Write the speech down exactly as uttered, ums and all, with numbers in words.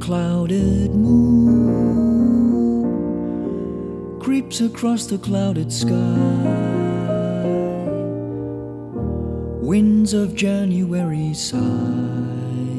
clouded moon creeps across the clouded sky. Winds of January sigh.